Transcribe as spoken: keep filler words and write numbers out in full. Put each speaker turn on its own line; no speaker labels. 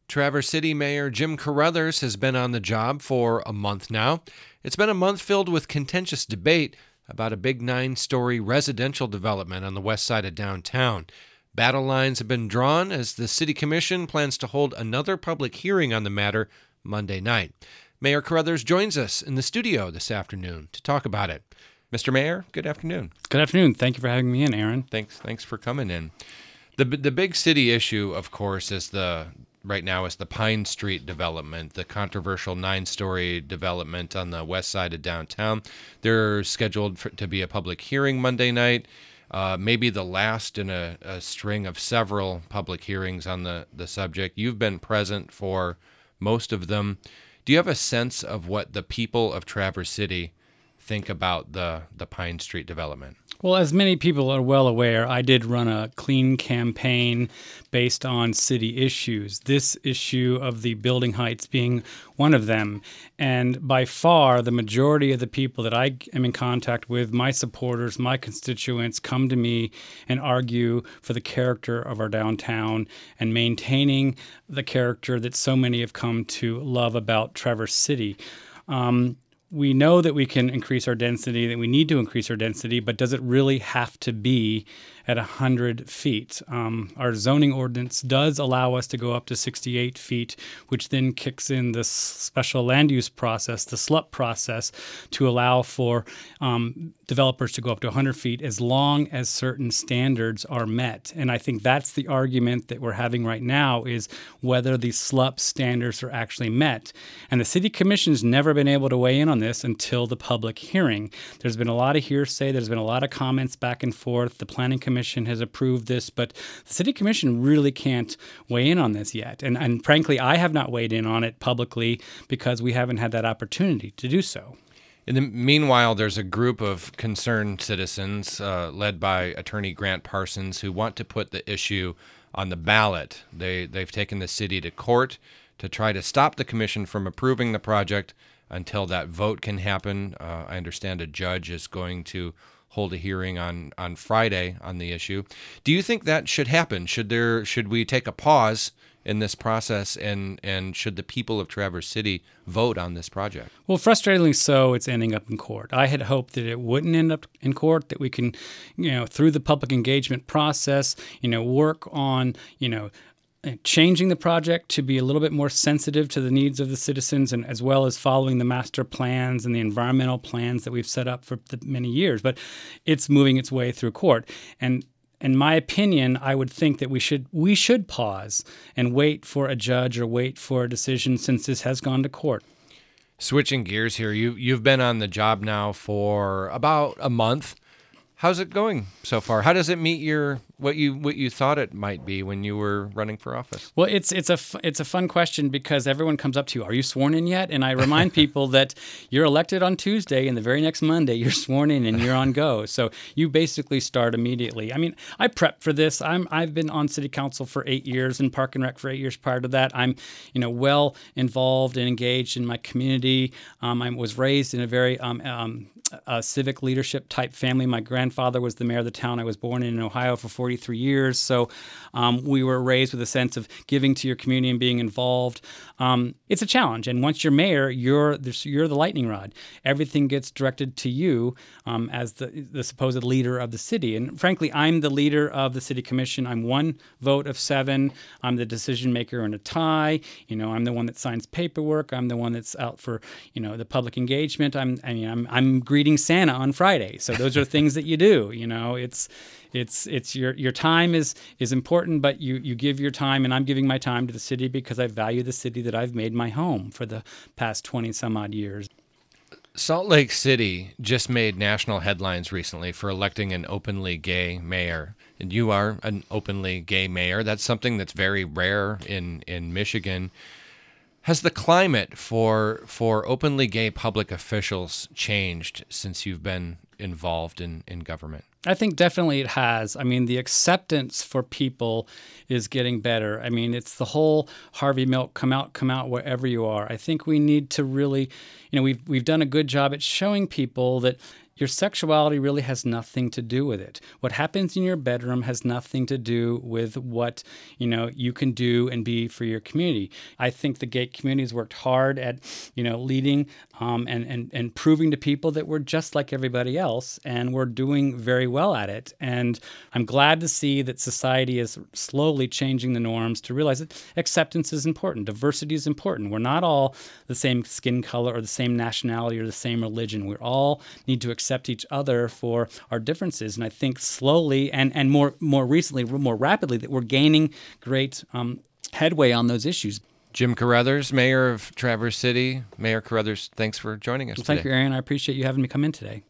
Traverse City Mayor Jim Carruthers has been on the job for a month now. It's been a month filled with contentious debate about a big nine-story residential development on the west side of downtown. Battle lines have been drawn as the City Commission plans to hold another public hearing on the matter Monday night. Mayor Carruthers joins us in the studio this afternoon to talk about it. Mister Mayor, good afternoon.
Good afternoon. Thank you for having me in, Aaron.
Thanks, thanks for coming in. The the big city issue, of course, is the right now is the Pine Street development, the controversial nine-story development on the west side of downtown. They're scheduled for, to be a public hearing Monday night, uh, maybe the last in a, a string of several public hearings on the, the subject. You've been present for most of them. Do you have a sense of what the people of Traverse City think about the, the Pine Street development?
Well, as many people are well aware, I did run a clean campaign based on city issues, this issue of the building heights being one of them. And by far, the majority of the people that I am in contact with, my supporters, my constituents, come to me and argue for the character of our downtown and maintaining the character that so many have come to love about Traverse City. Um, We know that we can increase our density, that we need to increase our density, but does it really have to be at one hundred feet? Um, our zoning ordinance does allow us to go up to sixty-eight feet, which then kicks in the special land use process, the S L U P process, to allow for um, developers to go up to one hundred feet as long as certain standards are met. And I think that's the argument that we're having right now, is whether the S L U P standards are actually met. And the City Commission's never been able to weigh in on this until the public hearing. There's been a lot of hearsay. There's been a lot of comments back and forth. The Planning Commission has approved this, but the City Commission really can't weigh in on this yet. And, and frankly, I have not weighed in on it publicly because we haven't had that opportunity to do so.
In the meanwhile, there's a group of concerned citizens uh, led by Attorney Grant Parsons who want to put the issue on the ballot. They, they've taken the city to court to try to stop the commission from approving the project until that vote can happen. Uh, I understand a judge is going to hold a hearing on, on Friday on the issue. Do you think that should happen? Should there should we take a pause in this process, and, and should the people of Traverse City vote on this project?
Well, frustratingly so, it's ending up in court. I had hoped that it wouldn't end up in court, that we can, you know, through the public engagement process, you know, work on, you know, changing the project to be a little bit more sensitive to the needs of the citizens, and as well as following the master plans and the environmental plans that we've set up for the many years. But it's moving its way through court. And in my opinion, I would think that we should we should pause and wait for a judge or wait for a decision, since this has gone to court.
Switching gears here, you, you've been on the job now for about a month. How's it going so far? How does it meet your what you what you thought it might be when you were running for office?
Well, it's it's a it's a fun question, because everyone comes up to you, "Are you sworn in yet?" And I remind people that you're elected on Tuesday, and the very next Monday you're sworn in and you're on go. So you basically start immediately. I mean, I prepped for this. I'm I've been on City Council for eight years and Park and Rec for eight years prior to that. I'm you know well involved and engaged in my community. Um, I was raised in a very um, um, a civic leadership type family. My grandfather was the mayor of the town I was born in in Ohio for forty-three years. So um, we were raised with a sense of giving to your community and being involved. Um, it's a challenge. And once you're mayor, you're the, you're the lightning rod. Everything gets directed to you um, as the, the supposed leader of the city. And frankly, I'm the leader of the City Commission. I'm one vote of seven. I'm the decision maker in a tie. You know, I'm the one that signs paperwork. I'm the one that's out for, you know, the public engagement. I'm, I mean, I'm, I'm greeting Santa on Friday. So those are things that you do. You know, it's it's it's your your time is is important, but you you give your time, and I'm giving my time to the city because I value the city that I've made my home for the past twenty some odd years.
Salt Lake City just made national headlines recently for electing an openly gay mayor. And you are an openly gay mayor. That's something that's very rare in, in Michigan. Has the climate for for openly gay public officials changed since you've been involved in, in government?
I think definitely it has. I mean, the acceptance for people is getting better. I mean, it's the whole Harvey Milk, come out, come out wherever you are. I think we need to really, you know, we've we've done a good job at showing people that your sexuality really has nothing to do with it. What happens in your bedroom has nothing to do with what, you know, you can do and be for your community. I think the gay community has worked hard at, you know, leading um, and, and, and proving to people that we're just like everybody else, and we're doing very well at it. And I'm glad to see that society is slowly changing the norms to realize that acceptance is important, diversity is important. We're not all the same skin color or the same nationality or the same religion. We all need to accept each other for our differences. And I think slowly and, and more more recently, more rapidly, that we're gaining great um, headway on those issues.
Jim Carruthers, Mayor of Traverse City. Mayor Carruthers, thanks for joining us
Well,
today.
thank you, Aaron. I appreciate you having me come in today.